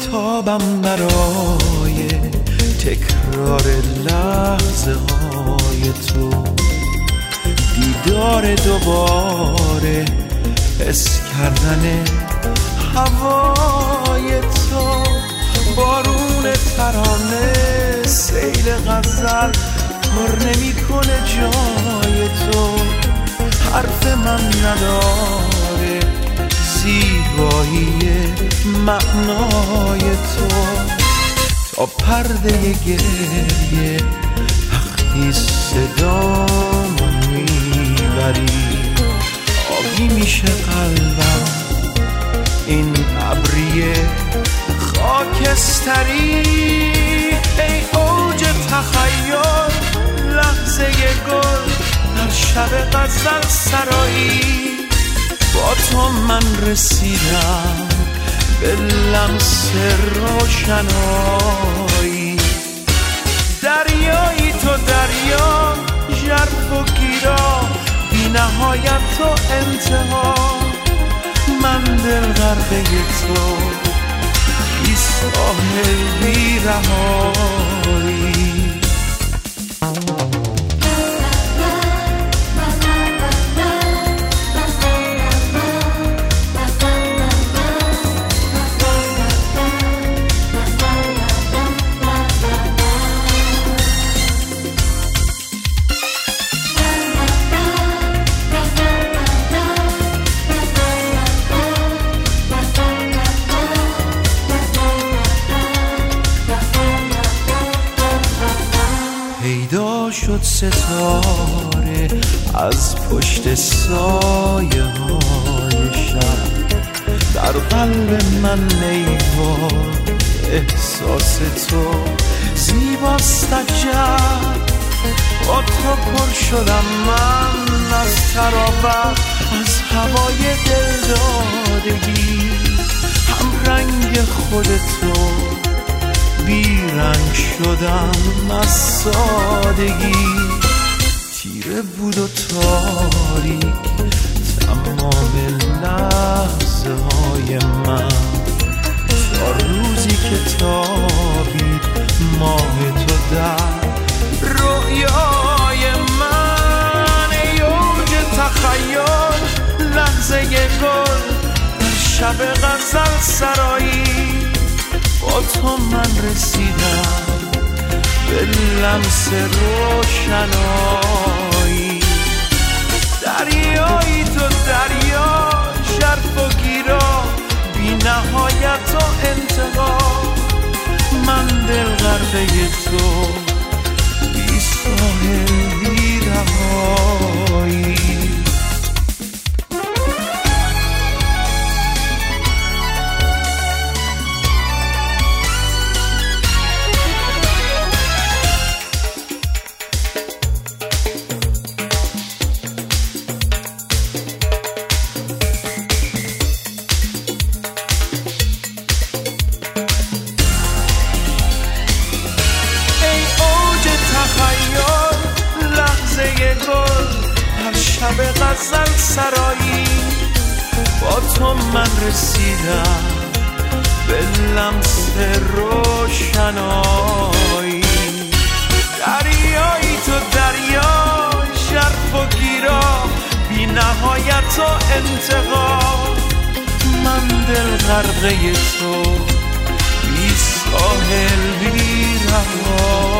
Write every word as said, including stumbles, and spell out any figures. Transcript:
بیتابم برای تکرار لحظه های تو، دیدار دوباره، حس کردن هوای تو، بارون ترانه، سیل غزل پر نمی کنه جای تو، حرف من نداره زیبایی معنای تو، تا پرده گریه وقتی صدامو میبری آبی میشه قلبم، این ابریه خاکستری، ای اوج تخیل لحظه گل در شب غزل سرایی، با تو من رسیدم به لمس روشنایی، دریایی تو دریا، ژرف و گیرا، بی نهایت تو انتها، من دل غرقه تو، بی ساحل بی رهایی. پیدا شد ستاره از پشت سایه های شب، در قلب من نیوار احساس تو زیباست عجب، با تو پر شدم من از تراوت، از هوای دلدادگی، هم رنگ خود تو بی رنگ شدم از سادگی، تیره بود و تاریک تمام لحظه های من، تا روزی که تابید ماه تو در رویای من، ای اوج تخیل لحظه گل در شب غزل سرایی، با تو من رسیدم به لمس روشنایی، دریایی تو دریا، ژرف و گیرا، بی نهایت و انتها، من دل غرقه تو، بی ساحل بی رهایی. شب غزل سرایی، با تو من رسیدم به لمس روشنایی، دریایی تو دریا، ژرف و گیرا، بی نهایت و انتها، من دل غرقه تو، بی ساحل بی رها.